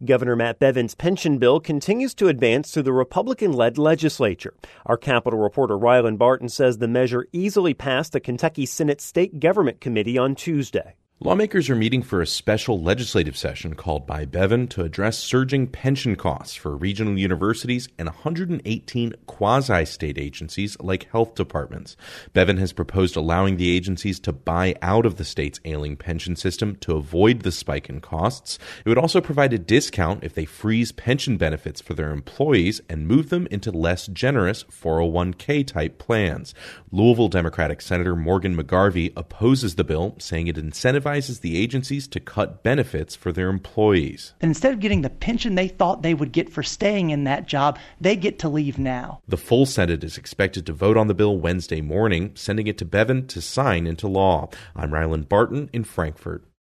Governor Matt Bevin's pension bill continues to advance through the Republican-led legislature. Our Capitol reporter Rylan Barton says the measure easily passed the Kentucky Senate State Government Committee on Tuesday. Lawmakers are meeting for a special legislative session called by Bevin to address surging pension costs for regional universities and 118 quasi-state agencies like health departments. Bevin has proposed allowing the agencies to buy out of the state's ailing pension system to avoid the spike in costs. It would also provide a discount if they freeze pension benefits for their employees and move them into less generous 401k type plans. Louisville Democratic Senator Morgan McGarvey opposes the bill, saying it incentivizes the agencies to cut benefits for their employees. And instead of getting the pension they thought they would get for staying in that job, they get to leave now. The full Senate is expected to vote on the bill Wednesday morning, sending it to Bevin to sign into law. I'm Rylan Barton in Frankfort.